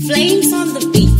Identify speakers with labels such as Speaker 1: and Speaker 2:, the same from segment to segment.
Speaker 1: Flames on the beats.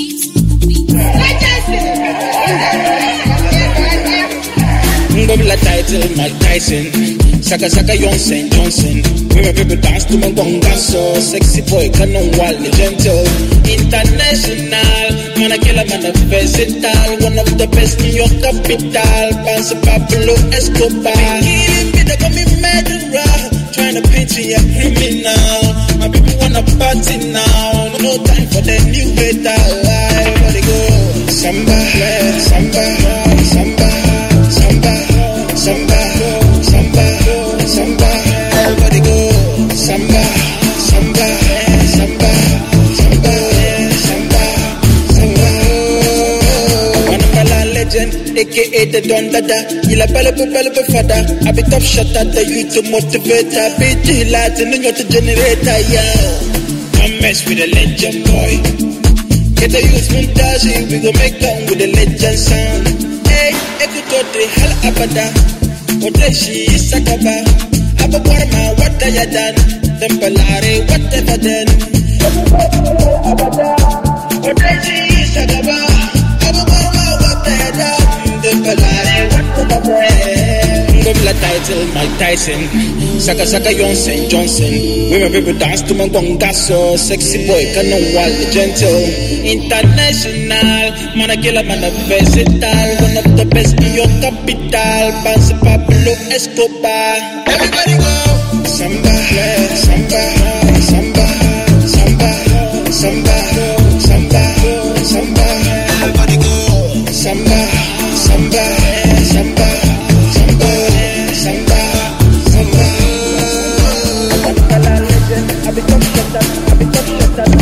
Speaker 2: Ngobla title, Mike Tyson. Saka Saka Johnson. We my people dance to my bonga so sexy boy, canon wild, gentle. International, man I kill a man of versatile. One of the best in your capital. Bounce Pablo Escobar. Killing me, they got me murderer. Trying to paint me a criminal. My people wanna party now. No time for the new beta life. Where they go? Samba, samba, samba, samba, samba, samba, samba. Everybody go. Samba, samba, samba, samba, samba, samba. One of my legend, aka the Don Dada. Il a belle fada. I be top shot at the youth to motivate. I be G-Light and then you're the generator, yo. Don't mess with the legend boy. Get the youth montage, we gon' make down with the legend sound. Hey, ekutote hal abada. Odeshi sakaba. Ababarma, what I ya done? Tempalare, whatever then. Abada. Odeshi sakaba. Ababarma, what I ya done? Tempalare, whatever then. Ngobla title, Mike Tyson. Saka Saka Johnson. We my people dance to my bonga so sexy boy, canon wild, gentle. International, man I kill a man of versatile. One of the best in your capital. Bounce Pablo Escobar. Everybody go. Samba, samba, samba, samba, samba, samba, samba. Everybody go. Samba, samba, samba, samba, samba, samba. I be top shot.